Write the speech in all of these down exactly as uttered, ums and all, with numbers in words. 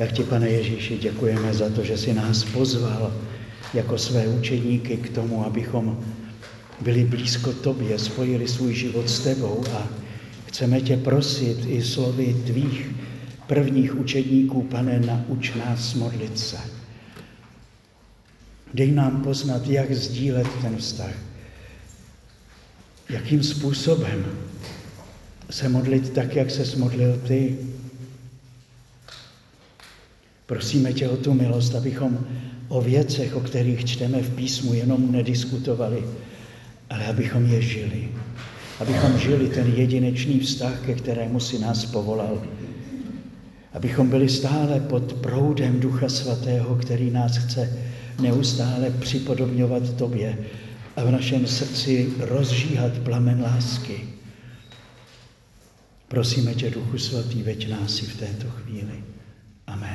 Jak ti, Pane Ježíši, děkujeme za to, že jsi nás pozval jako své učedníky k tomu, abychom byli blízko tobě, spojili svůj život s tebou a chceme tě prosit i slovy tvých prvních učedníků, Pane, nauč nás modlit se. Dej nám poznat, jak sdílet ten vztah. Jakým způsobem se modlit tak, jak ses modlil ty. Prosíme tě o tu milost, abychom o věcech, o kterých čteme v písmu, jenom nediskutovali, ale abychom je žili. Abychom žili ten jedinečný vztah, ke kterému si nás povolal. Abychom byli stále pod proudem Ducha Svatého, který nás chce neustále připodobňovat tobě a v našem srdci rozžíhat plamen lásky. Prosíme tě, Duchu Svatý, veď nás i v této chvíli. Amen.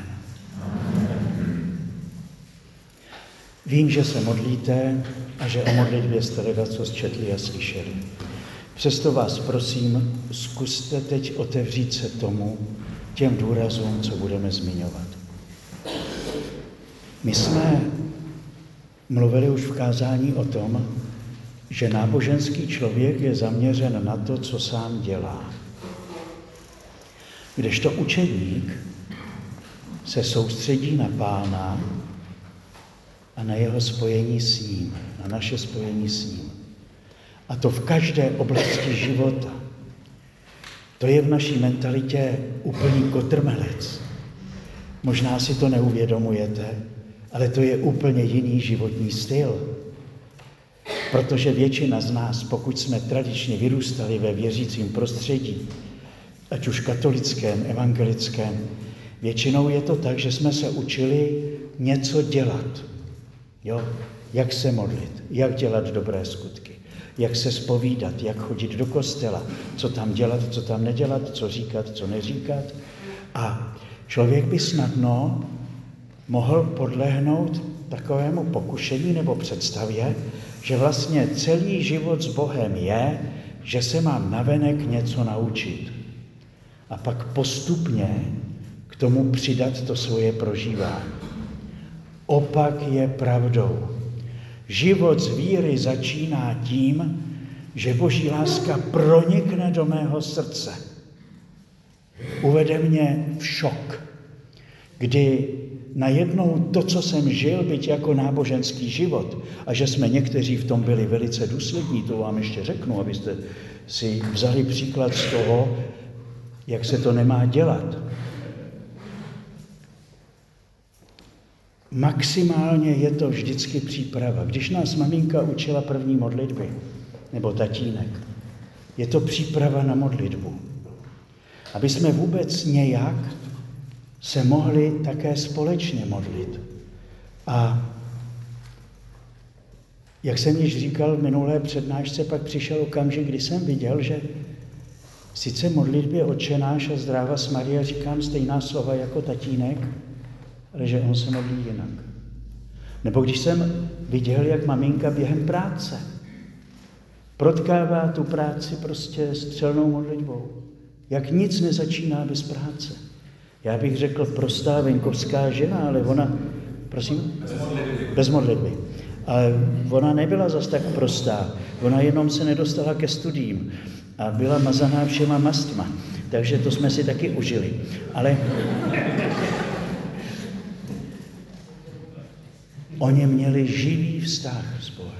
Vím, že se modlíte a že o modlitbě jste ledaco četli a slyšeli. Přesto vás prosím, zkuste teď otevřít se tomu, těm důrazům, co budeme zmiňovat. My jsme mluvili už v kázání o tom, že náboženský člověk je zaměřen na to, co sám dělá. Kdežto učedník se soustředí na Pána a na jeho spojení s ním, na naše spojení s ním. A to v každé oblasti života. To je v naší mentalitě úplný kotrmelec. Možná si to neuvědomujete, ale to je úplně jiný životní styl. Protože většina z nás, pokud jsme tradičně vyrůstali ve věřícím prostředí, ať už katolickém, evangelickém, většinou je to tak, že jsme se učili něco dělat. Jo? Jak se modlit, jak dělat dobré skutky, jak se zpovídat, jak chodit do kostela, co tam dělat, co tam nedělat, co říkat, co neříkat. A člověk by snadno mohl podlehnout takovému pokušení nebo představě, že vlastně celý život s Bohem je, že se mám navenek něco naučit. A pak postupně k tomu přidat to svoje prožívání. Opak je pravdou. Život z víry začíná tím, že Boží láska pronikne do mého srdce. Uvede mě v šok, kdy najednou to, co jsem žil, byť jako náboženský život, a že jsme někteří v tom byli velice důslední, to vám ještě řeknu, abyste si vzali příklad z toho, jak se to nemá dělat. Maximálně je to vždycky příprava. Když nás maminka učila první modlitby, nebo tatínek, je to příprava na modlitbu. Aby jsme vůbec nějak se mohli také společně modlit. A jak jsem již říkal v minulé přednášce, pak přišel okamžik, kdy jsem viděl, že sice modlitbě Otče náš a Zdráva Maria říkám stejná slova jako tatínek, ale že on se modlí jinak. Nebo když jsem viděl, jak maminka během práce protkává tu práci prostě střelnou modlitbou. Jak nic nezačíná bez práce. Já bych řekl prostá venkovská žena, ale ona, prosím? Bez modlitby. Bez modlitby. Ale ona nebyla zas tak prostá. Ona jenom se nedostala ke studiím a byla mazaná všema mastma. Takže to jsme si taky užili. Ale oni měli živý vztah s Bohem.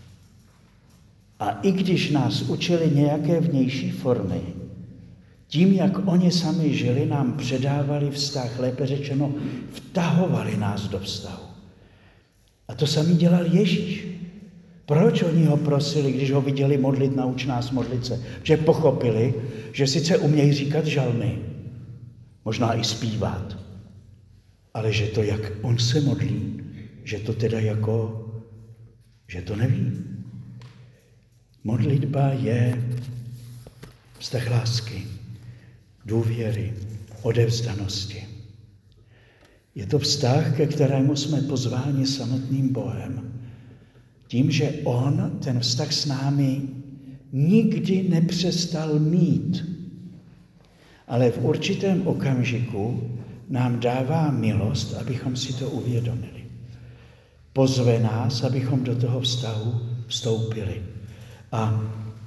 A i když nás učili nějaké vnější formy, tím, jak oni sami žili, nám předávali vztah, lépe řečeno, vtahovali nás do vztahu. A to samý dělal Ježíš. Proč oni ho prosili, když ho viděli modlit, nauč nás modlit se? Že pochopili, že sice umějí říkat žalmy, možná i zpívat, ale že to, jak on se modlí, že to teda jako, že to neví. Modlitba je vztah lásky, důvěry, odevzdanosti. Je to vztah, ke kterému jsme pozváni samotným Bohem. Tím, že on ten vztah s námi nikdy nepřestal mít, ale v určitém okamžiku nám dává milost, abychom si to uvědomili. Pozve nás, abychom do toho vztahu vstoupili. A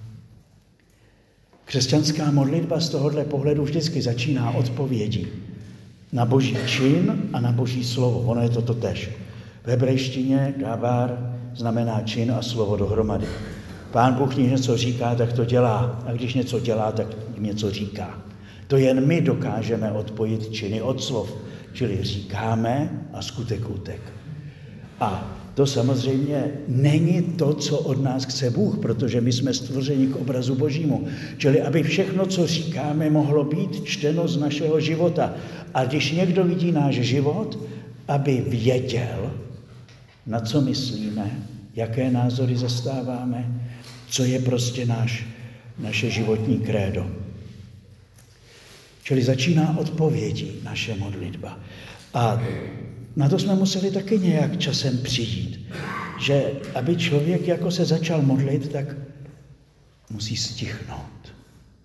křesťanská modlitba z tohohle pohledu vždycky začíná odpovědí na Boží čin a na Boží slovo. Ono je to totéž. V hebrejštině davar znamená čin a slovo dohromady. Pán Bůh když něco říká, tak to dělá. A když něco dělá, tak něco říká. To jen my dokážeme odpojit činy od slov. Čili říkáme a skutek utek. A to samozřejmě není to, co od nás chce Bůh, protože my jsme stvořeni k obrazu Božímu. Čili aby všechno, co říkáme, mohlo být čteno z našeho života. A když někdo vidí náš život, aby věděl, na co myslíme, jaké názory zastáváme, co je prostě náš, naše životní krédo. Čili začíná odpovědí naše modlitba. A na to jsme museli taky nějak časem přijít, že aby člověk jako se začal modlit, tak musí stichnout.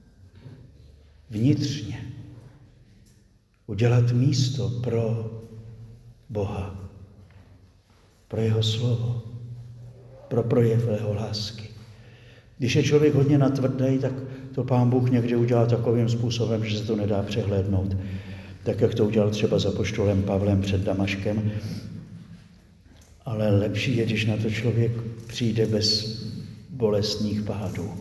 Vnitřně. Udělat místo pro Boha, pro jeho slovo, pro projev jeho lásky. Když je člověk hodně natvrdý, tak to Pán Bůh někdy udělá takovým způsobem, že se to nedá přehlédnout. Tak, jak to udělal třeba za apoštolem Pavlem před Damaškem. Ale lepší je, když na to člověk přijde bez bolestných pádů.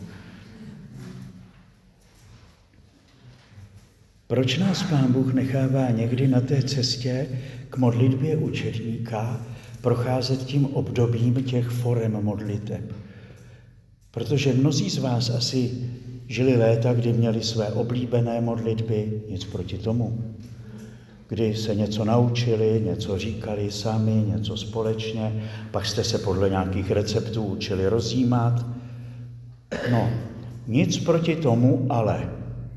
Proč nás Pán Bůh nechává někdy na té cestě k modlitbě učedníka procházet tím obdobím těch forem modliteb? Protože mnozí z vás asi žili léta, kdy měli své oblíbené modlitby, nic proti tomu. Kdy se něco naučili, něco říkali sami, něco společně, pak jste se podle nějakých receptů učili rozjímat. No, nic proti tomu, ale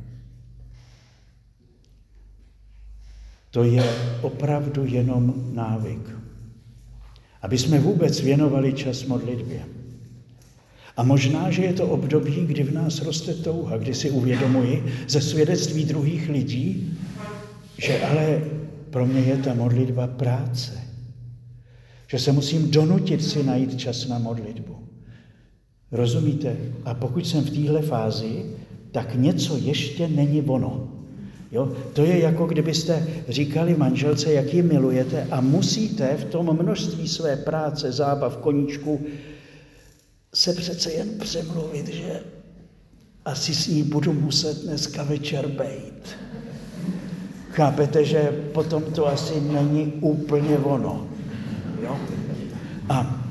to je opravdu jenom návyk. Aby jsme vůbec věnovali čas modlitbě. A možná, že je to období, kdy v nás roste touha, kdy si uvědomuji ze svědectví druhých lidí, že ale pro mě je ta modlitba práce. Že se musím donutit si najít čas na modlitbu. Rozumíte? A pokud jsem v téhle fázi, tak něco ještě není ono. Jo? To je jako kdybyste říkali manželce, jak ji milujete a musíte v tom množství své práce, zábav, koníčku se přece jen přemluvit, že asi s ní budu muset dneska večer bejt. Chápete, že potom to asi není úplně ono. Jo? A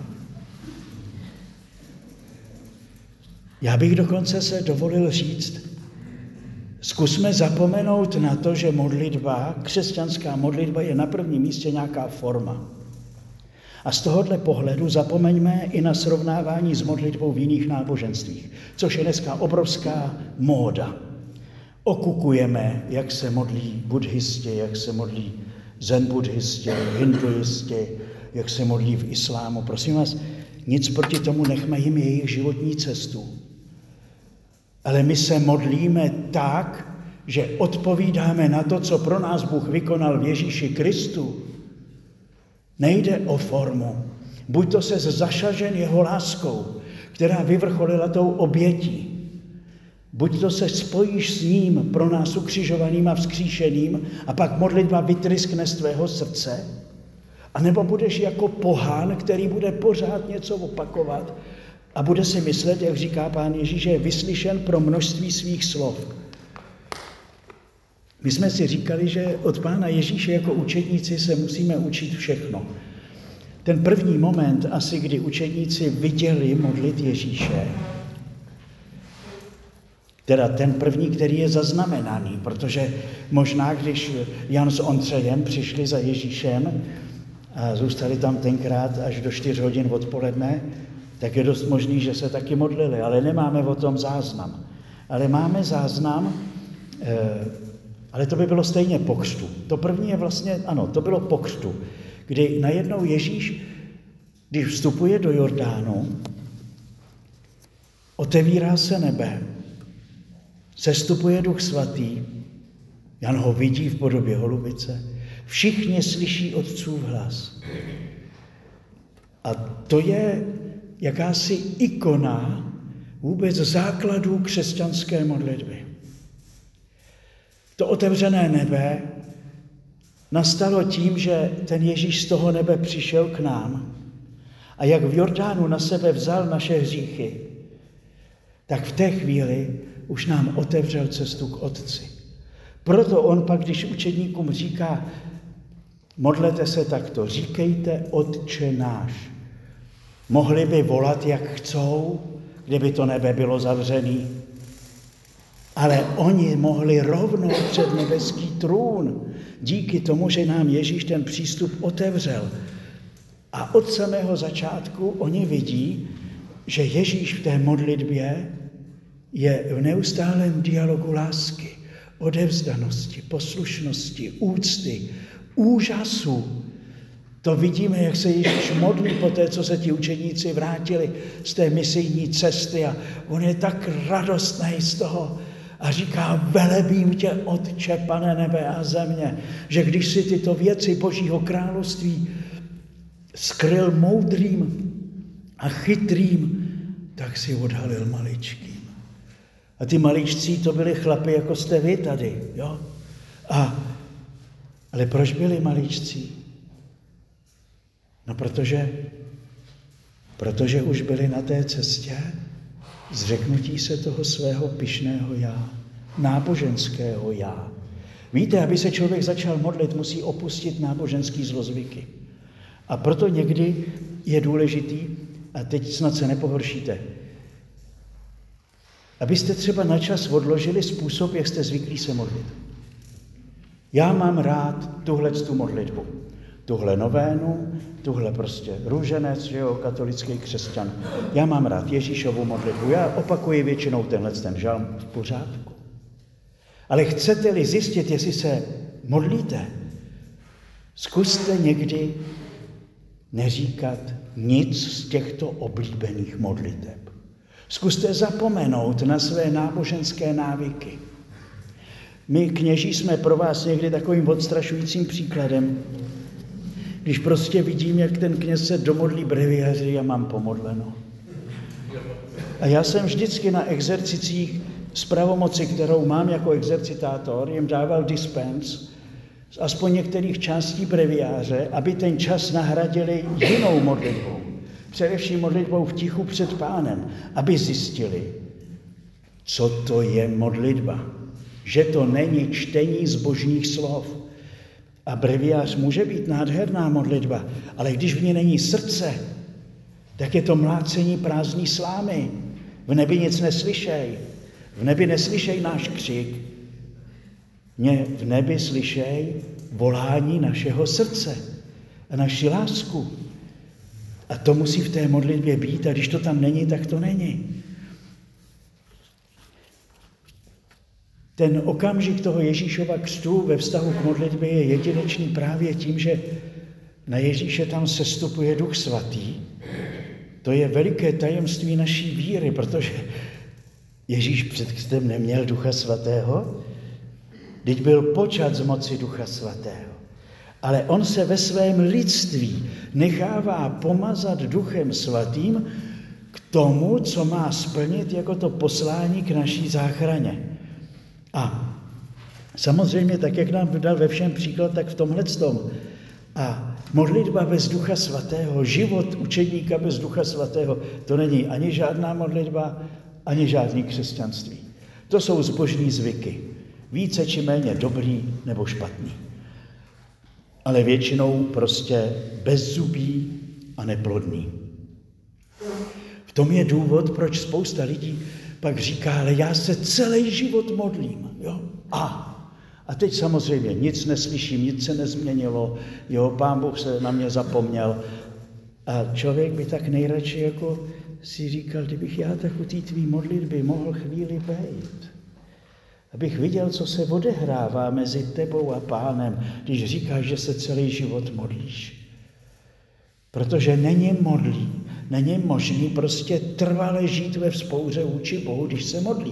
já bych dokonce se dovolil říct, zkusme zapomenout na to, že modlitba, křesťanská modlitba je na prvním místě nějaká forma. A z tohohle pohledu zapomeňme i na srovnávání s modlitbou v jiných náboženstvích, což je dneska obrovská móda. Okukujeme, jak se modlí buddhisti, jak se modlí zen buddhisti, hinduisti, jak se modlí v islámu. Prosím vás, nic proti tomu, nechme jim jejich životní cestu. Ale my se modlíme tak, že odpovídáme na to, co pro nás Bůh vykonal v Ježíši Kristu. Nejde o formu. Buď to ses zašažen jeho láskou, která vyvrcholila tou obětí. Buď to se spojíš s ním pro nás ukřižovaným a vzkříšeným a pak modlitba vytryskne z tvého srdce. A nebo budeš jako pohán, který bude pořád něco opakovat a bude si myslet, jak říká Pán Ježíš, že je vyslyšen pro množství svých slov. My jsme si říkali, že od Pána Ježíše jako učedníci se musíme učit všechno. Ten první moment, asi kdy učedníci viděli modlit Ježíše, teda ten první, který je zaznamenaný, protože možná, když Jan s Ondřejem přišli za Ježíšem a zůstali tam tenkrát až do čtyř hodin odpoledne, tak je dost možný, že se taky modlili, ale nemáme o tom záznam. Ale máme záznam, eh, ale to by bylo stejně po křtu. To první je vlastně, ano, to bylo po křtu, kdy najednou Ježíš, když vstupuje do Jordánu, otevírá se nebe, sestupuje Duch Svatý, Jan ho vidí v podobě holubice Všichni slyší otcův hlas. A to je jakási ikona vůbec základů křesťanské modlitby. To otevřené nebe nastalo tím, že ten Ježíš z toho nebe přišel k nám a jak v Jordánu na sebe vzal naše hříchy, tak v té chvíli už nám otevřel cestu k Otci. Proto on pak, když učedníkům říká, modlete se takto, říkejte Otče náš. Mohli by volat, jak chcou, kdyby to nebe bylo zavřený. Ale oni mohli rovnou před nebeský trůn, díky tomu, že nám Ježíš ten přístup otevřel. A od samého začátku oni vidí, že Ježíš v té modlitbě je v neustálém dialogu lásky, odevzdanosti, poslušnosti, úcty, úžasu. To vidíme, jak se Ježíš modlí po té, co se ti učedníci vrátili z té misijní cesty a on je tak radostný z toho a říká, velebím tě, Otče, Pane nebe a země, že když si tyto věci Božího království skryl moudrým a chytrým, tak si odhalil maličkým. A ty maličcí to byli chlapi, jako jste vy tady. Jo? A, ale proč byli maličcí? No protože, protože už byli na té cestě zřeknutí se toho svého pyšného já, náboženského já. Víte, aby se člověk začal modlit, musí opustit náboženský zlozvyky. A proto někdy je důležitý, a teď snad se nepohoršíte, abyste třeba na čas odložili způsob, jak jste zvyklí se modlit. Já mám rád tuhle tu modlitbu. Tuhle novénu, tuhle prostě růženec, že jo, katolický křesťan. Já mám rád Ježíšovu modlitbu, já opakuji většinou tenhle ten žalm v pořádku. Ale chcete-li zjistit, jestli se modlíte, zkuste někdy neříkat nic z těchto oblíbených modliteb. Zkuste zapomenout na své náboženské návyky. My, kněží, jsme pro vás někdy takovým odstrašujícím příkladem, když prostě vidím, jak ten kněz se domodlí breviáři a mám pomodleno. A já jsem vždycky na exercicích z pravomoci, kterou mám jako exercitátor, jim dával dispens z aspoň některých částí breviáře, aby ten čas nahradili jinou modlitbou. Především modlitbou v tichu před Pánem, aby zjistili, co to je modlitba. Že to není čtení zbožných slov. A breviář může být nádherná modlitba, ale když v ní není srdce, tak je to mlácení prázdný slámy. V nebi nic neslyšej. V nebi neslyšej náš křik. Mě v nebi slyšej volání našeho srdce a naši lásku. A to musí v té modlitbě být, a když to tam není, tak to není. Ten okamžik toho Ježíšova křtu ve vztahu k modlitbě je jedinečný právě tím, že na Ježíše tam sestupuje Duch Svatý. To je veliké tajemství naší víry, protože Ježíš před křtem neměl Ducha Svatého, vždyť byl počat z moci Ducha Svatého. Ale on se ve svém lidství nechává pomazat Duchem Svatým k tomu, co má splnit jako to poslání k naší záchraně. A samozřejmě, tak jak nám dal ve všem příklad, tak v tomhletom. A modlitba bez Ducha Svatého, život učedníka bez Ducha Svatého, to není ani žádná modlitba, ani žádný křesťanství. To jsou zbožní zvyky. Více či méně dobrý nebo špatný. Ale většinou prostě bezzubý a neplodný. V tom je důvod, proč spousta lidí pak říká, ale já se celý život modlím. Jo? A, a teď samozřejmě nic neslyším, nic se nezměnilo, jo, Pán Bůh se na mě zapomněl. A člověk by tak nejradši jako si říkal, kdybych já tak u té tvý modlitby mohl chvíli bejt. Abych viděl, co se odehrává mezi tebou a Pánem, když říkáš, že se celý život modlíš. Protože není modlí, není možný prostě trvale žít ve vzpouře vůči Bohu, když se modlíš.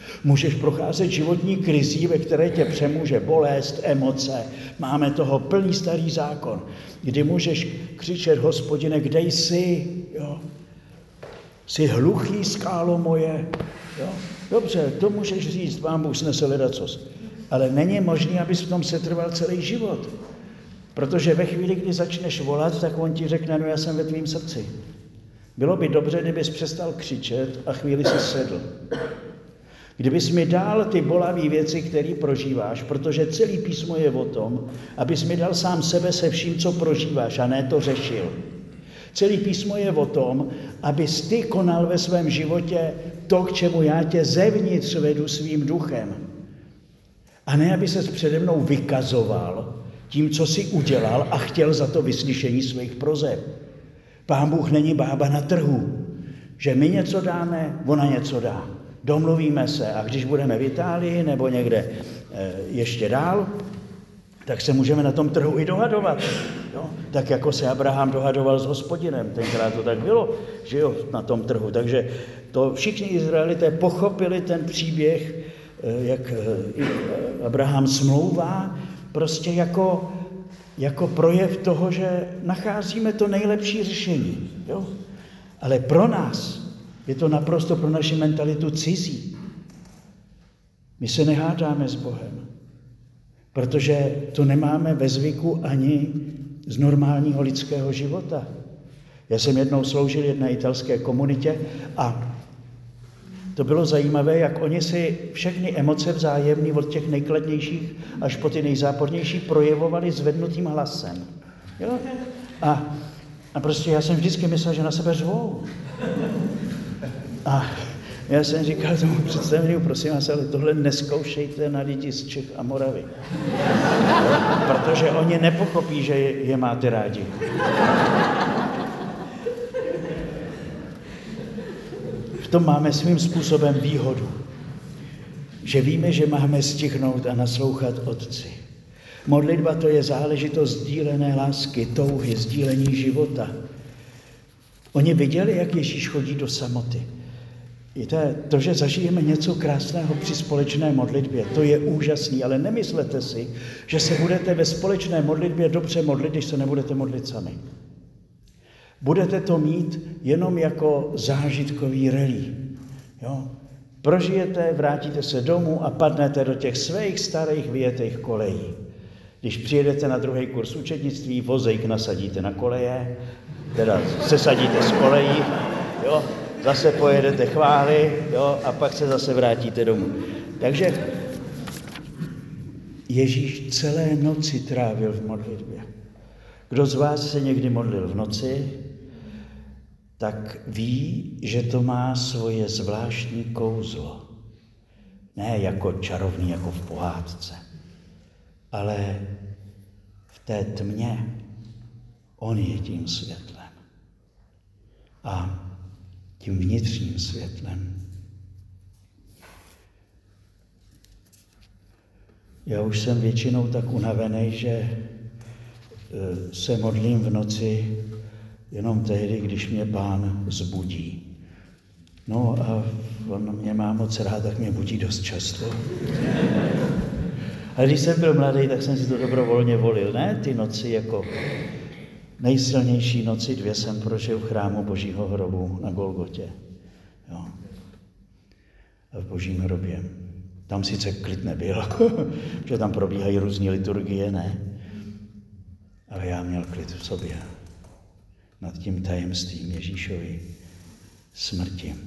Můžeš procházet životní krizí, ve které tě přemůže bolest, emoce. Máme toho plný starý zákon, kdy můžeš křičet, Hospodine, kde jsi? Jo? Jsi hluchý, skálo moje? Jo? Dobře, to můžeš říct, Pán Bůh snese ledacos. Ale není možné, abys v tom setrval celý život. Protože ve chvíli, kdy začneš volat, tak on ti řekne, no já jsem ve tvým srdci. Bylo by dobře, kdybys přestal křičet a chvíli si sedl. Kdybys mi dal ty bolavé věci, které prožíváš, protože celý písmo je o tom, abys mi dal sám sebe se vším, co prožíváš, a ne to řešil. Celý písmo je o tom, abys ty konal ve svém životě to, k čemu já tě zevnitř vedu svým duchem. A ne, aby ses přede mnou vykazoval tím, co jsi udělal a chtěl za to vyslyšení svých prozeb. Pán Bůh není bába na trhu, že my něco dáme, ona něco dá. Domluvíme se a když budeme v Itálii nebo někde e, ještě dál, tak se můžeme na tom trhu i dohadovat. Jo? Tak jako se Abraham dohadoval s Hospodinem, tenkrát to tak bylo, že jo, na tom trhu. Takže to všichni Izraelité pochopili ten příběh, jak Abraham smlouvá, prostě jako, jako projev toho, že nacházíme to nejlepší řešení. Jo? Ale pro nás je to naprosto pro naši mentalitu cizí. My se nehádáme s Bohem, protože to nemáme ve zvyku ani z normálního lidského života. Já jsem jednou sloužil jedné italské komunitě a to bylo zajímavé, jak oni si všechny emoce vzájemný od těch nejkladnějších až po ty nejzápornější projevovali zvednutým hlasem. Jo? A, a prostě já jsem vždycky myslel, že na sebe řvou. A já jsem říkal tomu představenému, prosím vás, ale tohle neskoušejte na lidi z Čech a Moravy. Jo? Protože oni nepochopí, že je, je máte rádi. V tom máme svým způsobem výhodu, že víme, že máme stihnout a naslouchat Otci. Modlitba to je záležitost sdílené lásky, touhy, sdílení života. Oni viděli, jak Ježíš chodí do samoty. Víte, to, že zažijeme něco krásného při společné modlitbě, to je úžasný, ale nemyslete si, že se budete ve společné modlitbě dobře modlit, když se nebudete modlit sami. Budete to mít jenom jako zážitkový rally. Jo? Prožijete, vrátíte se domů a padnete do těch svých starých vyjetých kolejí. Když přijedete na druhý kurz učednictví, vozejk nasadíte na koleje, teda sesadíte z kolejí, jo? Zase pojedete chvály, jo? A pak se zase vrátíte domů. Takže Ježíš celé noci trávil v modlitbě. Kdo z vás se někdy modlil v noci, tak ví, že to má svoje zvláštní kouzlo. Ne jako čarovný, jako v pohádce, ale v té tmě on je tím světlem. A tím vnitřním světlem. Já už jsem většinou tak unavený, že se modlím v noci jenom tehdy, když mě Pán zbudí. No a on mě má moc rád, tak mě budí dost často. A když jsem byl mladý, tak jsem si to dobrovolně volil. Ne ty noci jako nejsilnější noci, dvě jsem prožil v chrámu Božího hrobu na Golgotě. Jo. A v Božím hrobě. Tam sice klid nebyl, že tam probíhají různé liturgie, ne? Ale já měl klid v sobě nad tím tajemstvím Ježíšovy smrti.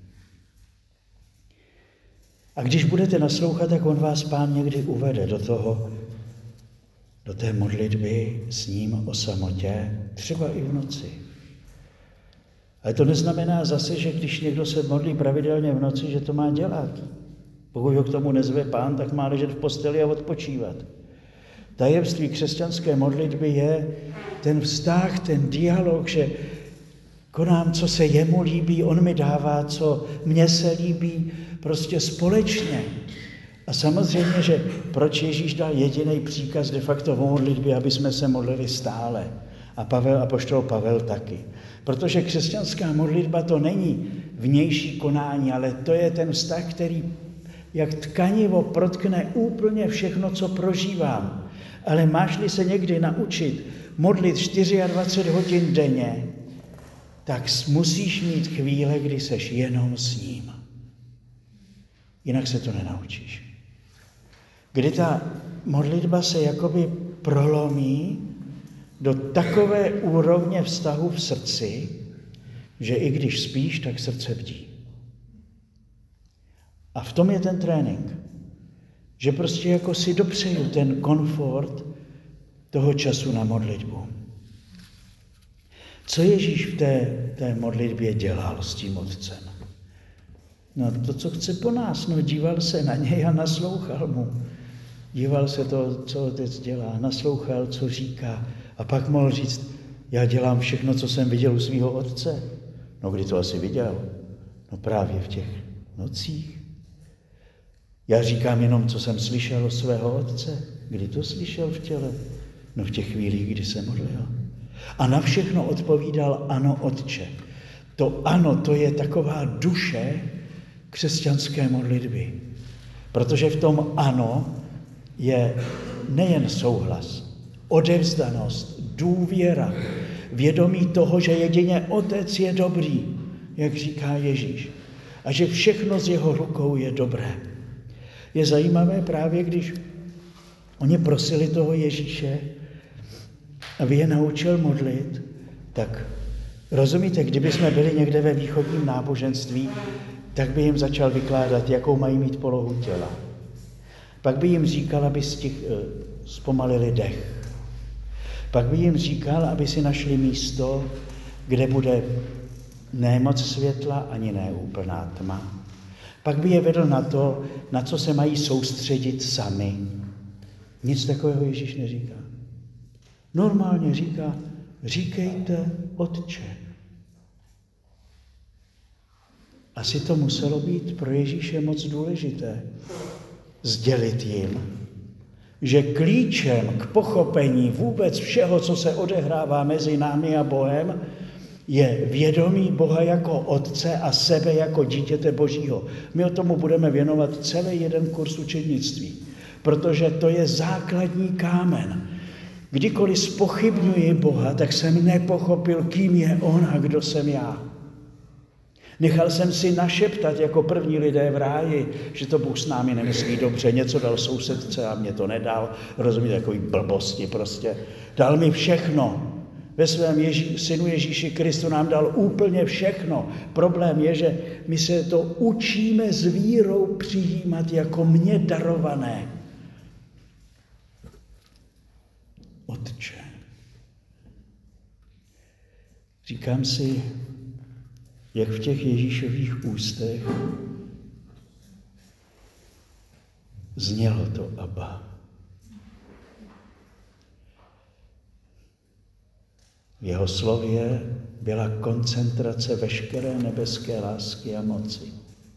A když budete naslouchat, tak on vás Pán někdy uvede do toho, do té modlitby s ním o samotě, třeba i v noci. Ale to neznamená zase, že když někdo se modlí pravidelně v noci, že to má dělat. Pokud ho k tomu nezve Pán, tak má ležet v posteli a odpočívat. Tajemství křesťanské modlitby je ten vztah, ten dialog, že konám, co se jemu líbí, on mi dává, co mně se líbí, prostě společně. A samozřejmě, že proč Ježíš dal jediný příkaz de facto o modlitbě, aby jsme se modlili stále. A Pavel, apoštol Pavel taky. Protože křesťanská modlitba to není vnější konání, ale to je ten vztah, který jak tkanivo protkne úplně všechno, co prožívám. Ale máš-li se někdy naučit modlit dvacet čtyři hodin denně, tak musíš mít chvíle, kdy seš jenom s ním. Jinak se to nenaučíš. Kdy ta modlitba se jakoby prolomí do takové úrovně vztahu v srdci, že i když spíš, tak srdce bdí. A v tom je ten trénink. Že prostě jako si dopřeju ten komfort toho času na modlitbu. Co Ježíš v té, té modlitbě dělal s tím otcem? No to, co chce po nás, no díval se na něj a naslouchal mu. Díval se to, co otec dělá, naslouchal, co říká. A pak mohl říct, já dělám všechno, co jsem viděl u svého otce. No kdy to asi viděl? No právě v těch nocích. Já říkám jenom, co jsem slyšel od svého otce. Kdy to slyšel v těle? No v těch chvílích, kdy se modlil. A na všechno odpovídal ano, otče. To ano, to je taková duše křesťanské modlitby. Protože v tom ano je nejen souhlas, odevzdanost, důvěra, vědomí toho, že jedině otec je dobrý, jak říká Ježíš, a že všechno z jeho rukou je dobré. Je zajímavé právě, když oni prosili toho Ježíše, aby je naučil modlit, tak rozumíte, kdyby jsme byli někde ve východním náboženství, tak by jim začal vykládat, jakou mají mít polohu těla. Pak by jim říkal, aby stich, zpomalili dech. Pak by jim říkal, aby si našli místo, kde bude ne moc světla, ani ne úplná tma. Pak by je vedl na to, na co se mají soustředit sami. Nic takového Ježíš neříká. Normálně říká, říkejte otče. Asi to muselo být pro Ježíše moc důležité. Sdělit jim, že klíčem k pochopení vůbec všeho, co se odehrává mezi námi a Bohem, je vědomí Boha jako Otce a sebe jako dítěte Božího. My o tomu budeme věnovat celý jeden kurz učednictví, protože to je základní kámen. Kdykoliv zpochybňuji Boha, tak jsem nepochopil, kým je on a kdo jsem já. Nechal jsem si našeptat jako první lidé v ráji, že to Bůh s námi nemyslí dobře, něco dal sousedce a mě to nedal, rozumíte, takový blbosti prostě. Dal mi všechno. Ve svém Ježí, synu Ježíši Kristu nám dal úplně všechno. Problém je, že my se to učíme s vírou přijímat jako mě darované. Otče. Říkám si, jak v těch Ježíšových ústech znělo to Abba. V jeho slově byla koncentrace veškeré nebeské lásky a moci.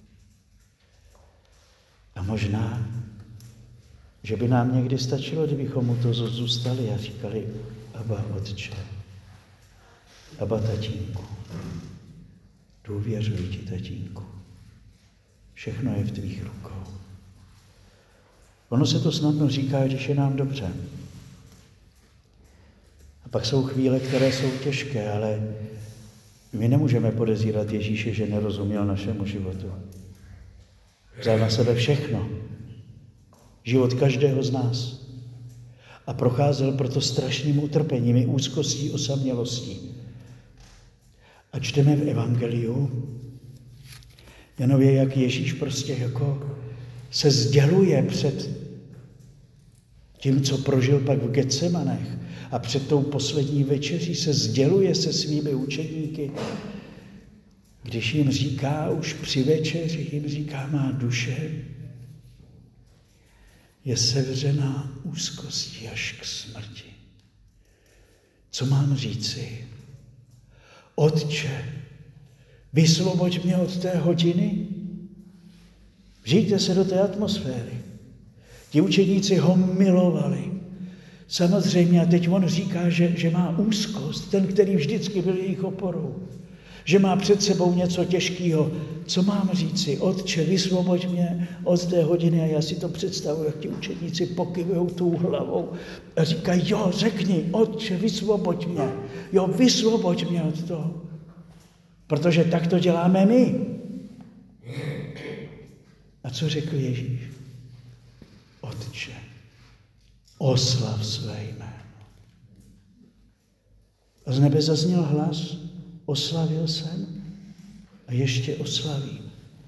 A možná, že by nám někdy stačilo, kdybychom mu to zůstali a říkali Abba, otče, Abba, tatínku. Důvěřuji ti, tatínku. Všechno je v tvých rukou. Ono se to snadno říká, když je nám dobře. A pak jsou chvíle, které jsou těžké, ale my nemůžeme podezírat Ježíše, že nerozuměl našemu životu. Vzal na sebe všechno. Život každého z nás. A procházel proto strašným utrpením i úzkostí, osamělostí. A čteme v evangeliu Janově, jak Ježíš prostě jako se sděluje před tím, co prožil pak v Getsemanech a před tou poslední večeří se sděluje se svými učedníky, když jim říká už při večeři, jim říká, má duše je sevřená úzkostí až k smrti. Co mám říci? Otče, vysvoboď mě od té hodiny. Vžijte se do té atmosféry. Ti učedníci ho milovali. Samozřejmě, a teď on říká, že, že má úzkost, ten, který vždycky byl jejich oporou. že má před sebou něco těžkého. Co mám říci? Otče, vysvoboď mě od té hodiny. A já si to představuji, jak ti učedníci pokyvují tou hlavou a říkají, jo, řekni, Otče, vysvoboď mě. Jo, vysvoboď mě od toho. Protože tak to děláme my. A co řekl Ježíš? Otče, oslav své jméno. A z nebe zazněl hlas, oslavil jsem a ještě oslavím.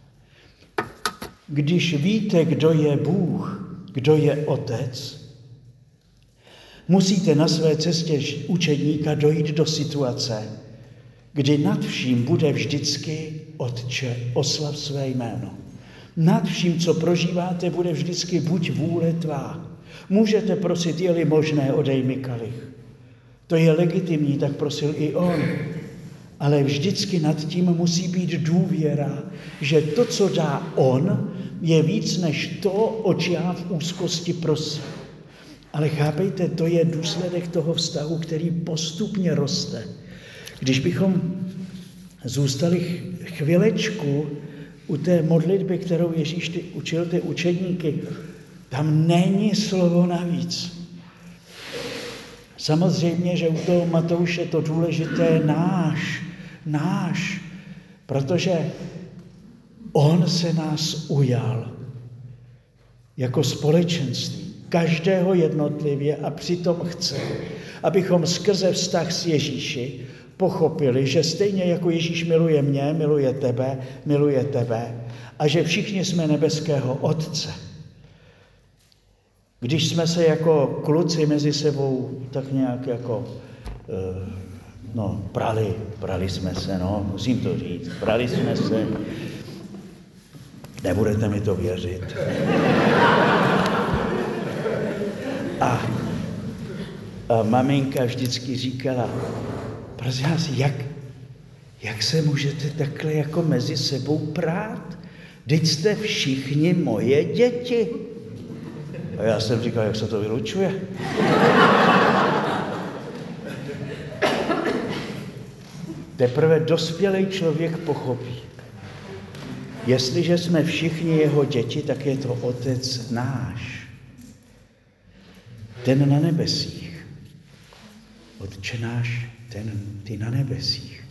Když víte, kdo je Bůh, kdo je Otec, musíte na své cestě učedníka dojít do situace, kdy nad vším bude vždycky Otče, oslav své jméno. Nad vším, co prožíváte, bude vždycky buď vůle tvá. Můžete prosit, je-li možné, odej mi kalich. To je legitimní, tak prosil i on. Ale vždycky nad tím musí být důvěra, že to, co dá on, je víc než to, oč já v úzkosti prosím. Ale chápejte, to je důsledek toho vztahu, který postupně roste. Když bychom zůstali chvilečku u té modlitby, kterou Ježíš ty, učil ty učedníky, tam není slovo navíc. Samozřejmě, že u toho Matouše to důležité je náš, náš, protože on se nás ujal jako společenství, každého jednotlivě a přitom chce, abychom skrze vztah s Ježíši pochopili, že stejně jako Ježíš miluje mě, miluje tebe, miluje tebe a že všichni jsme nebeského Otce. Když jsme se jako kluci mezi sebou tak nějak jako, no, prali, prali jsme se, no, musím to říct, prali jsme se, nebudete mi to věřit. A, a maminka vždycky říkala, prosím vás, jak, jak se můžete takhle jako mezi sebou prát? Vždyť jste všichni moje děti. A já jsem říkal, jak se to vylučuje. Teprve dospělý člověk pochopí. Jestliže jsme všichni jeho děti, tak je to Otec náš. Ten na nebesích. Otče náš, ten ty na nebesích.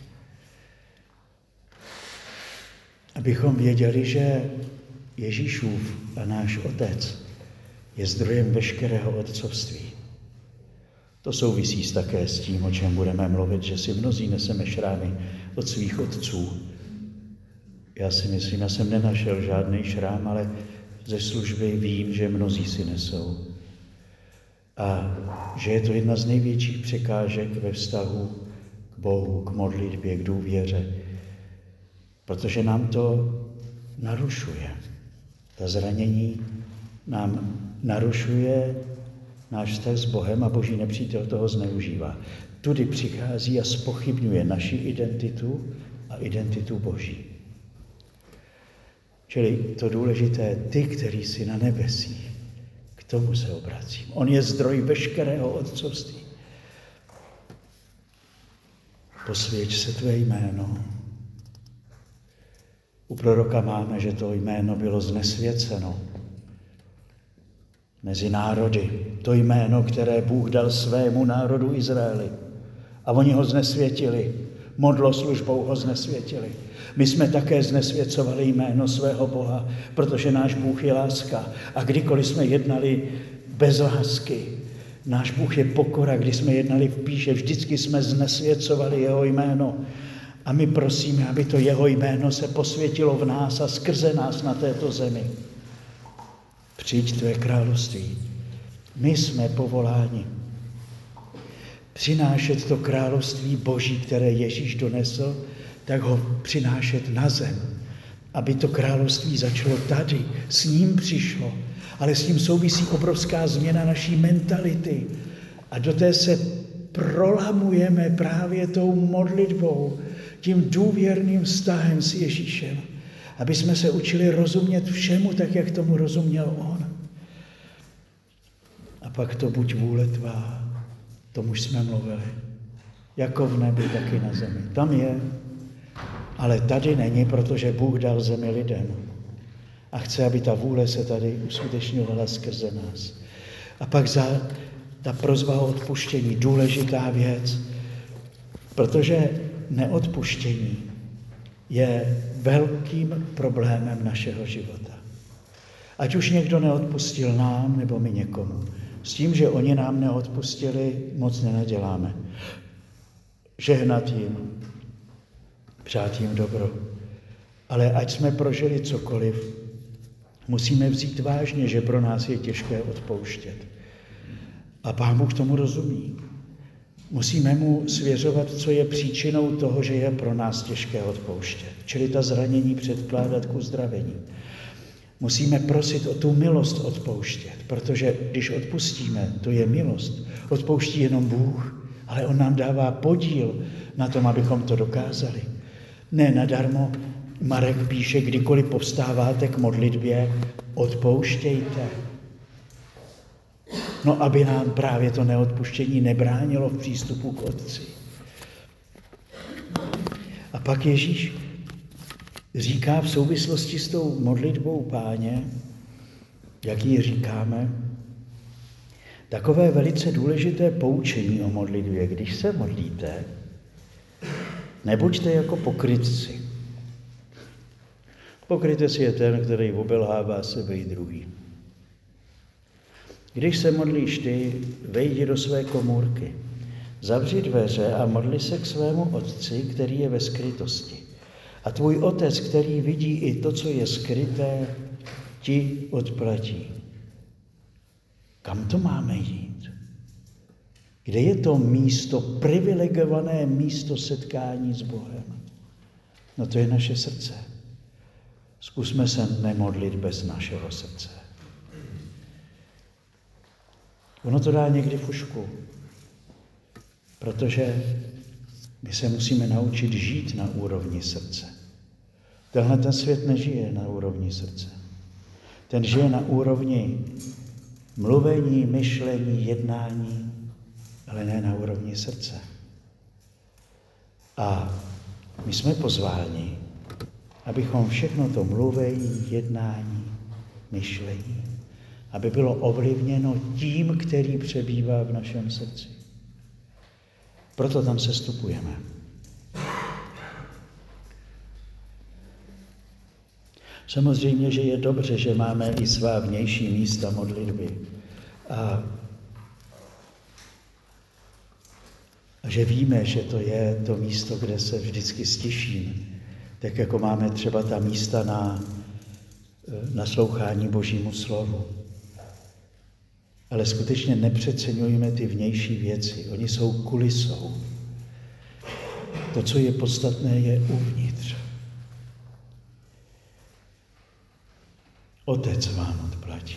Abychom věděli, že Ježíšův a náš Otec je zdrojem veškerého otcovství. To souvisí také s tím, o čem budeme mluvit, že si mnozí neseme šrámy od svých otců. Já si myslím, já jsem nenašel žádný šrám, ale ze služby vím, že mnozí si nesou. A že je to jedna z největších překážek ve vztahu k Bohu, k modlitbě, k důvěře. Protože nám to narušuje. Ta zranění nám narušuje náš vztah s Bohem a boží nepřítel toho zneužívá. Tudy přichází a zpochybňuje naši identitu a identitu boží. Čili to důležité, ty, který jsi na nebesích, k tomu se obracím. On je zdroj veškerého otcovství. Posvěť se tvé jméno. U proroka máme, že to jméno bylo znesvěceno mezi národy. To jméno, které Bůh dal svému národu Izraeli. A oni ho znesvětili. Modloslužbou ho znesvětili. My jsme také znesvěcovali jméno svého Boha, protože náš Bůh je láska. A kdykoliv jsme jednali bez lásky, náš Bůh je pokora, když jsme jednali v píše, vždycky jsme znesvěcovali jeho jméno. A my prosíme, aby to jeho jméno se posvětilo v nás a skrze nás na této zemi. Přijď tvé království. My jsme povoláni přinášet to království Boží, které Ježíš donesl, tak ho přinášet na zem, aby to království začalo tady, s ním přišlo, ale s tím souvisí obrovská změna naší mentality a do té se prolamujeme právě tou modlitbou, tím důvěrným vztahem s Ježíšem, aby jsme se učili rozumět všemu tak, jak tomu rozuměl on. A pak to buď vůle tvá, tomu už jsme mluvili, jako v nebi, tak i na zemi. Tam je, Ale tady není, protože Bůh dal zemi lidem. A chce, aby ta vůle se tady uskutečňovala skrze nás. A pak za ta prosba o odpuštění, důležitá věc, protože neodpuštění je velkým problémem našeho života. Ať už někdo neodpustil nám, nebo my někomu. S tím, že oni nám neodpustili, moc nenaděláme. Žehnat jim, přát jim dobro. Ale ať jsme prožili cokoliv, musíme vzít vážně, že pro nás je těžké odpouštět. A Pán Bůh tomu rozumí. Musíme mu svěřovat, co je příčinou toho, že je pro nás těžké odpouštět. Čili ta zranění předkládat k uzdravení. Musíme prosit o tu milost odpouštět, protože když odpustíme, to je milost. Odpouští jenom Bůh, ale on nám dává podíl na tom, abychom to dokázali. Ne nadarmo Marek píše, kdykoliv povstáváte k modlitbě, odpouštějte. No, aby nám právě to neodpuštění nebránilo v přístupu k Otci. A pak Ježíš říká v souvislosti s tou modlitbou Páně, jak ji říkáme, takové velice důležité poučení o modlitbě. Když se modlíte, nebuďte jako pokrytci. Pokrytec je ten, který obelhává sebe i druhý. Když se modlíš ty, vejdi do své komůrky, zavři dveře a modli se k svému Otci, který je ve skrytosti. A tvůj Otec, který vidí i to, co je skryté, ti odplatí. Kam to máme jít? Kde je to místo, privilegované místo setkání s Bohem? No to je naše srdce. Zkusme se nemodlit bez našeho srdce. Ono to dá někdy fušku, protože my se musíme naučit žít na úrovni srdce. Tenhle ten svět nežije na úrovni srdce. Ten žije na úrovni mluvení, myšlení, jednání, ale ne na úrovni srdce. A my jsme pozváni, abychom všechno to mluvení, jednání, myšlení, aby bylo ovlivněno tím, který přebývá v našem srdci. Proto tam sestupujeme. Samozřejmě, že je dobře, že máme i svá vnější místa modlitby. A, a že víme, že to je to místo, kde se vždycky stiším. Tak jako máme třeba ta místa na naslouchání Božímu slovu. Ale skutečně nepřeceňujeme ty vnější věci. Oni jsou kulisou. To, co je podstatné, je uvnitř. Otec vám odplatí.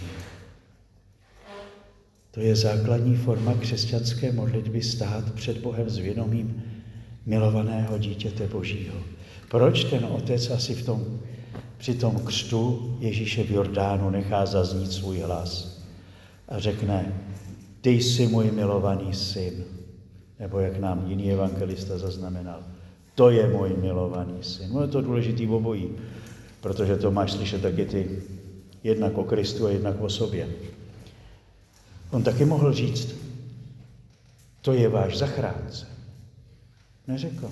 To je základní forma křesťanské modlitby, stát před Bohem s vědomím milovaného dítěte Božího. Proč ten Otec asi v tom, při tom křtu Ježíše v Jordánu nechá zaznít svůj hlas a řekne, ty jsi můj milovaný syn, nebo jak nám jiný evangelista zaznamenal, to je můj milovaný syn. No je to důležitý obojí, protože to máš slyšet taky ty jednak o Kristu a jednak o sobě. On taky mohl říct, to je váš zachránce. Neřekl.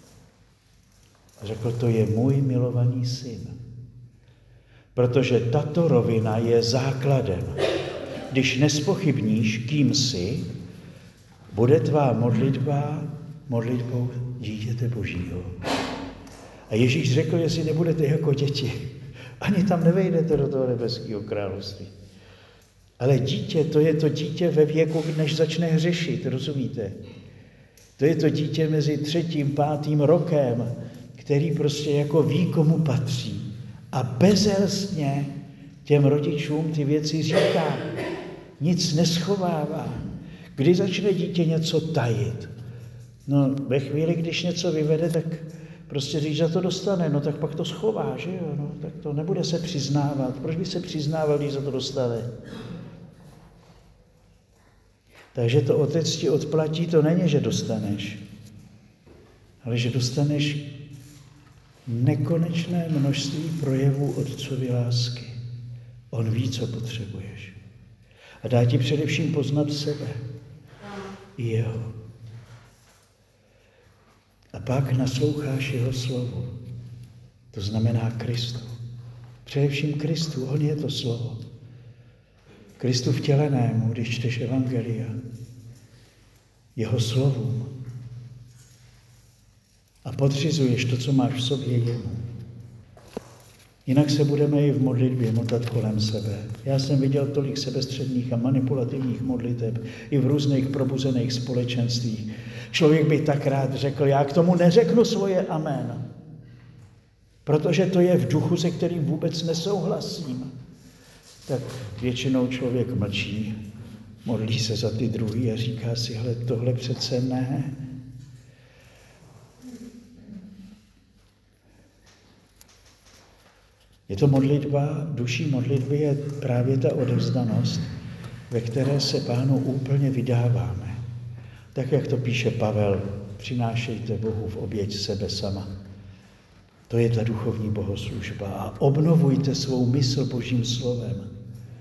Řekl, to je můj milovaný syn. Protože tato rovina je základem. Když nespochybníš, kým jsi, bude tvá modlitba modlitbou dítěte Božího. A Ježíš řekl, jestli nebudete jako děti, ani tam nevejdete do toho nebeského království. Ale dítě, to je to dítě ve věku, než začne hřešit, rozumíte? To je to dítě mezi třetím, pátým rokem, který prostě jako ví, komu patří. A bezelstně těm rodičům ty věci říká. Nic neschovává. Kdy začne dítě něco tajit? No ve chvíli, když něco vyvede, tak prostě když za to dostane, no tak pak to schová, že jo? No, tak to nebude se přiznávat. Proč by se přiznával, když za to dostane? Takže to Otec ti odplatí, to není, že dostaneš, ale že dostaneš nekonečné množství projevů Otcovy lásky. On ví, co potřebuješ. A dá ti především poznat sebe i jeho. A pak nasloucháš jeho slovu. To znamená Kristu. Především Kristu, on je to slovo. Kristu vtělenému, když čteš evangelia, jeho slovům. A podřizuješ to, co máš v sobě jemu. Jinak se budeme i v modlitbě motat kolem sebe. Já jsem viděl tolik sebestředních a manipulativních modliteb i v různých probuzených společenstvích. Člověk by tak rád řekl, já k tomu neřeknu svoje amen, protože to je v duchu, se kterým vůbec nesouhlasím. Tak většinou člověk mlčí, modlí se za ty druhý a říká si, hele, tohle přece ne. Je to modlitba, duší modlitby je právě ta odevzdanost, ve které se Pánu úplně vydáváme. Tak, jak to píše Pavel, přinášejte Bohu v oběť sebe sama. To je ta duchovní bohoslužba a obnovujte svou mysl Božím slovem.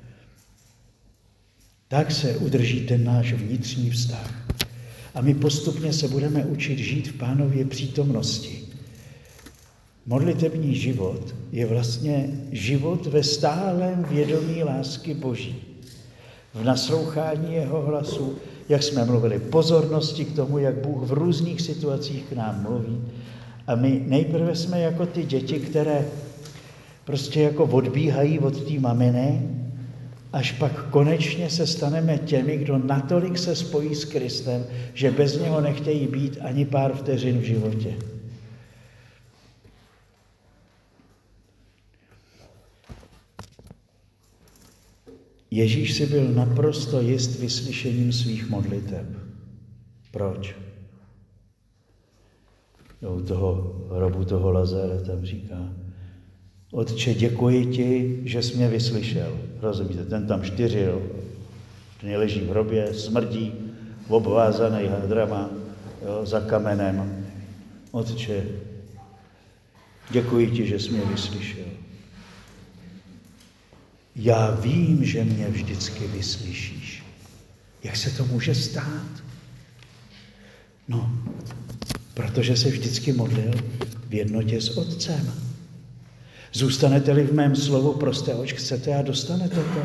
Tak se udrží ten náš vnitřní vztah. A my postupně se budeme učit žít v Pánově přítomnosti. Modlitební život je vlastně život ve stálém vědomí lásky Boží. V naslouchání jeho hlasu, jak jsme mluvili, pozornosti k tomu, jak Bůh v různých situacích k nám mluví. A my nejprve jsme jako ty děti, které prostě jako odbíhají od té maminy, až pak konečně se staneme těmi, kdo natolik se spojí s Kristem, že bez něho nechtějí být ani pár vteřin v životě. Ježíš si byl naprosto jist vyslyšením svých modliteb. Proč? U toho hrobu toho Lazara tam říká, Otče, děkuji ti, že jsi mě vyslyšel. Rozumíte, ten tam čtyřil, ten leží v hrobě, smrdí, obvázaný hadrama, jo, za kamenem. Otče, děkuji ti, že jsi mě vyslyšel. Já vím, že mě vždycky vyslyšíš. Jak se to může stát? No, protože se vždycky modlil v jednotě s Otcem. Zůstanete-li v mém slovu, proste, oč chcete a dostanete to.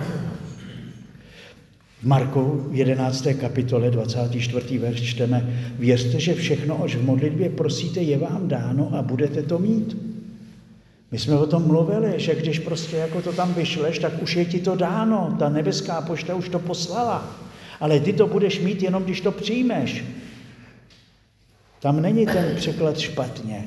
V Markovu jedenácté kapitole dvacátý čtvrtý verš čteme, věřte, že všechno, oč v modlitbě prosíte, je vám dáno a budete to mít. My jsme o tom mluvili, že když prostě jako to tam vyšleš, tak už je ti to dáno, ta nebeská pošta už to poslala. Ale ty to budeš mít jenom, když to přijmeš. Tam není ten překlad špatně.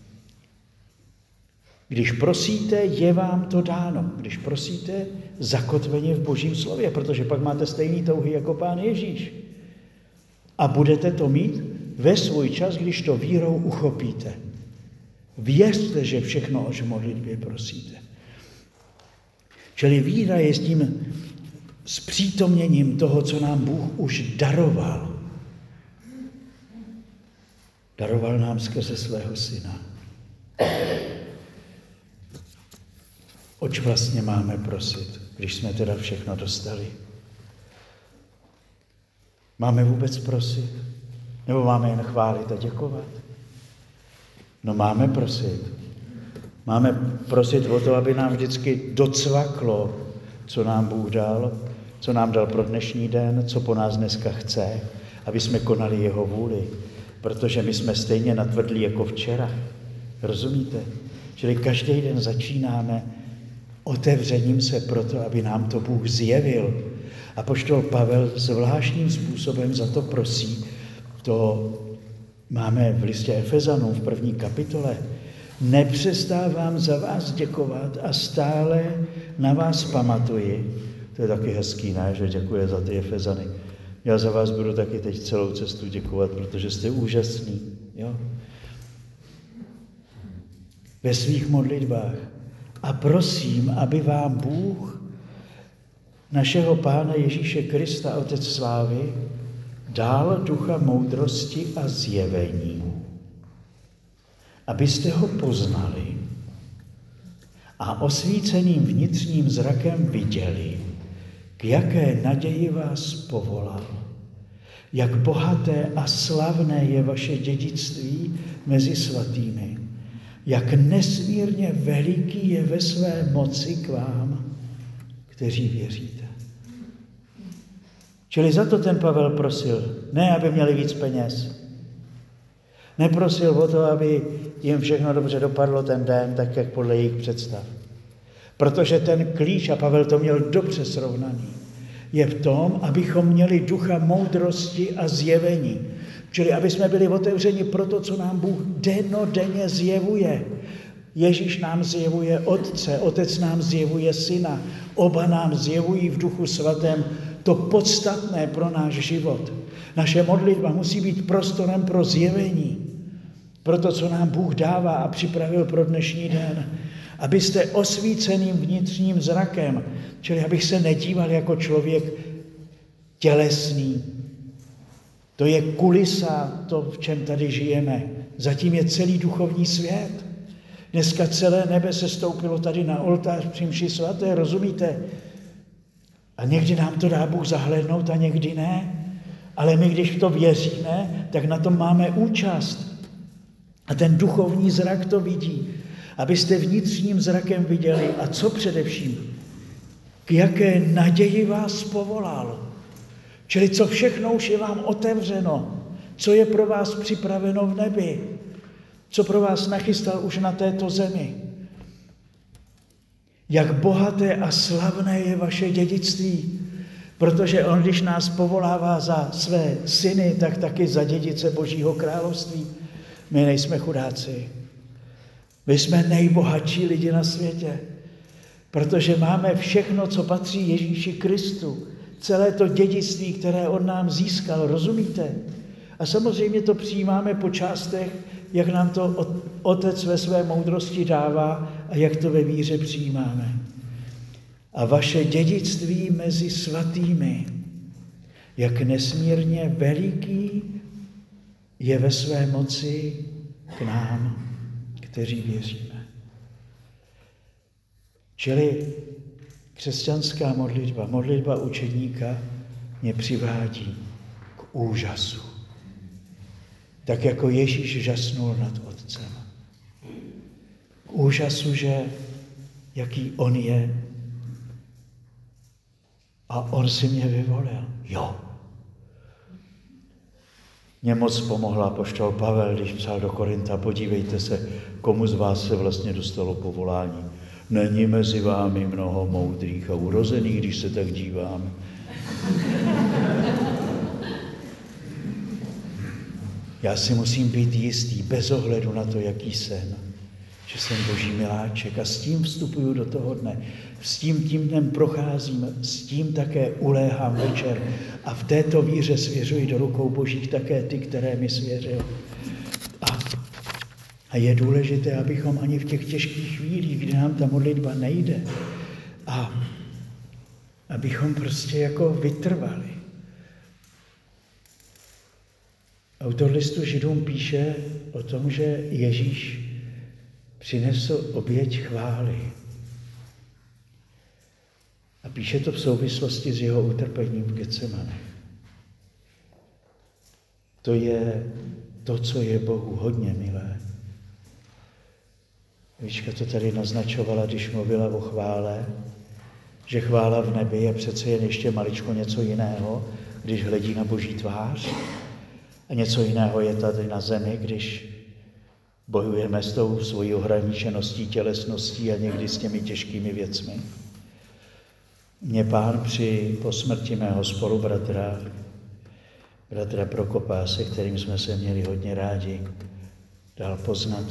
Když prosíte, je vám to dáno. Když prosíte, zakotveně v Božím slově, protože pak máte stejný touhy jako Pán Ježíš. A budete to mít ve svůj čas, když to vírou uchopíte. Věřte, že všechno, oč v modlitbě prosíte. Čili víra je s tím zpřítomněním toho, co nám Bůh už daroval. Daroval nám skrze svého syna. Oč vlastně máme prosit, když jsme teda všechno dostali? Máme vůbec prosit? Nebo máme jen chválit a děkovat? No máme prosit. Máme prosit o to, aby nám vždycky docvaklo, co nám Bůh dal, co nám dal pro dnešní den, co po nás dneska chce, aby jsme konali jeho vůli. Protože my jsme stejně natvrdlí jako včera. Rozumíte? Čili každý den začínáme otevřením se proto, aby nám to Bůh zjevil. Apoštol Pavel zvláštním způsobem za to prosí. To máme v listě Efezanům v první kapitole. Nepřestávám za vás děkovat a stále na vás pamatuji. To je taky hezký, ne? Že děkuje za ty Efezany. Já za vás budu taky teď celou cestu děkovat, protože jste úžasní. Jo? Ve svých modlitbách. A prosím, aby vám Bůh, našeho Pána Ježíše Krista, Otec slávy, dal ducha moudrosti a zjevení. abyste ho poznali a osvíceným vnitřním zrakem viděli, k jaké naději vás povolal, jak bohaté a slavné je vaše dědictví mezi svatými, jak nesmírně veliký je ve své moci k vám, kteří věříte. Čili za to ten Pavel prosil, ne aby měli víc peněz, neprosil o to, aby jim všechno dobře dopadlo ten den, tak jak podle jejich představ. Protože ten klíč, a Pavel to měl dobře srovnaný, je v tom, abychom měli ducha moudrosti a zjevení. Čili aby jsme byli otevřeni pro to, co nám Bůh dennodenně zjevuje. Ježíš nám zjevuje Otce, Otec nám zjevuje Syna, oba nám zjevují v Duchu Svatém to podstatné pro náš život. Naše modlitba musí být prostorem pro zjevení, pro to, co nám Bůh dává a připravil pro dnešní den. Abyste osvíceným vnitřním zrakem, čili abych se nedíval jako člověk tělesný. To je kulisa, to, v čem tady žijeme. Zatím je celý duchovní svět. Dneska celé nebe se stoupilo tady na oltář při mši svaté, rozumíte? A někdy nám to dá Bůh zahlédnout a někdy ne. Ale my, když v to věříme, tak na tom máme účast. A ten duchovní zrak to vidí. Abyste vnitřním zrakem viděli, a co především, k jaké naději vás povolal. Čili co všechno už je vám otevřeno, co je pro vás připraveno v nebi, co pro vás nachystal už na této zemi. Jak bohaté a slavné je vaše dědictví, protože on, když nás povolává za své syny, tak taky za dědice Božího království. My nejsme chudáci. My jsme nejbohatší lidi na světě, protože máme všechno, co patří Ježíši Kristu. Celé to dědictví, které on nám získal, rozumíte? A samozřejmě to přijímáme po částech, jak nám to Otec ve své moudrosti dává a jak to ve víře přijímáme. A vaše dědictví mezi svatými, jak nesmírně veliký je ve své moci k nám, kteří věříme. Čili křesťanská modlitba, modlitba učedníka mě přivádí k úžasu. Tak jako Ježíš žasnul nad Otcem. K úžasu, že jaký on je a on si mě vyvolil. Jo. Mně moc pomohla apoštol Pavel, když psal do Korinta, podívejte se, komu z vás se vlastně dostalo povolání. Není mezi vámi mnoho moudrých a urozených, když se tak dívám. Já si musím být jistý, bez ohledu na to, jaký jsem, že jsem Boží miláček a s tím vstupuju do toho dne. S tím tím dnem procházím, s tím také uléhám večer a v této víře svěřuji do rukou Božích také ty, které mi svěřil. A, a je důležité, abychom ani v těch těžkých chvílích, kdy nám ta modlitba nejde, a abychom prostě jako vytrvali. Autor listu Židům píše o tom, že Ježíš přinesl oběť chvály. A píše to v souvislosti s jeho utrpením v Getsemanech. To je to, co je Bohu hodně milé. Víčka to tady naznačovala, když mluvila o chvále, že chvála v nebi je přece jen ještě maličko něco jiného, když hledí na Boží tvář. A něco jiného je tady na zemi, když bojujeme s tou svojí ohraničeností, tělesností a někdy s těmi těžkými věcmi. Mě Pán při posmrti mého spolubratra, bratra Prokopa, se kterým jsme se měli hodně rádi, dal poznat,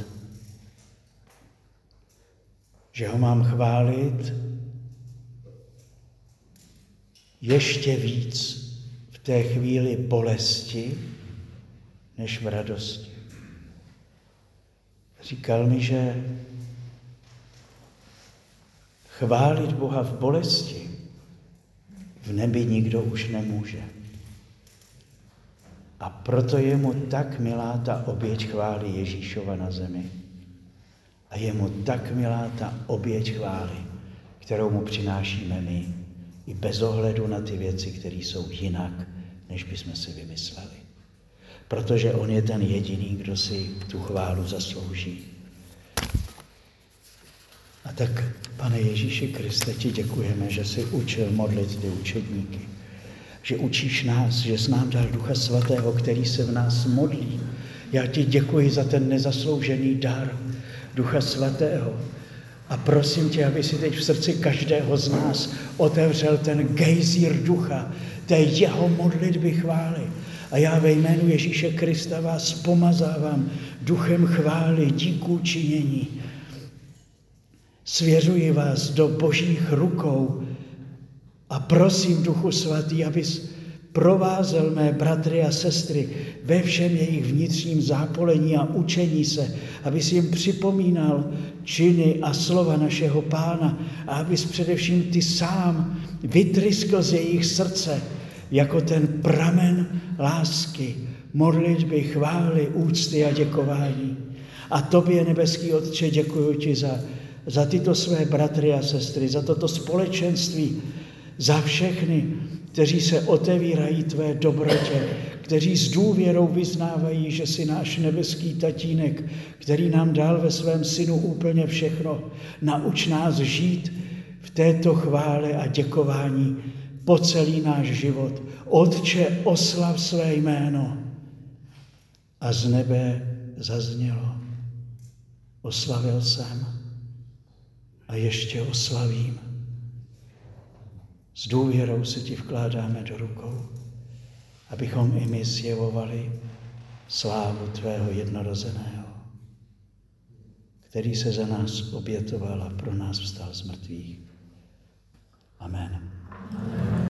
že ho mám chválit ještě víc v té chvíli bolesti, než v radosti. Říkal mi, že chválit Boha v bolesti v nebi nikdo už nemůže. A proto je mu tak milá ta oběť chvály Ježíšova na zemi. A je mu tak milá ta oběť chvály, kterou mu přinášíme my, i bez ohledu na ty věci, které jsou jinak, než bychom si vymysleli. Protože on je ten jediný, kdo si tu chválu zaslouží. A tak, Pane Ježíši Kriste, ti děkujeme, že jsi učil modlit ty učedníky. Že učíš nás, že jsi nám dal Ducha Svatého, který se v nás modlí. Já ti děkuji za ten nezasloužený dar Ducha Svatého. A prosím tě, aby si teď v srdci každého z nás otevřel ten gejzír ducha, té jeho modlitby chvály. A já ve jménu Ježíše Krista vás pomazávám duchem chvály, díků činění. Svěřuji vás do božích rukou a prosím, Duchu Svatý, abys provázel mé bratry a sestry ve všem jejich vnitřním zápolení a učení se, abys jim připomínal činy a slova našeho Pána a abys především ty sám vytryskl z jejich srdce jako ten pramen lásky, modlitby, chvály, úcty a děkování. A tobě, nebeský Otče, děkuji ti za, za tyto své bratry a sestry, za toto společenství, za všechny, kteří se otevírají tvé dobrotě, kteří s důvěrou vyznávají, že jsi náš nebeský tatínek, který nám dal ve svém synu úplně všechno. Nauč nás žít v této chvále a děkování po celý náš život. Otče, oslav své jméno. A z nebe zaznělo: oslavil jsem a ještě oslavím. S důvěrou se ti vkládáme do rukou, abychom i my zjevovali slávu tvého jednorozeného, který se za nás obětoval a pro nás vstal z mrtvých. Amen. Amen.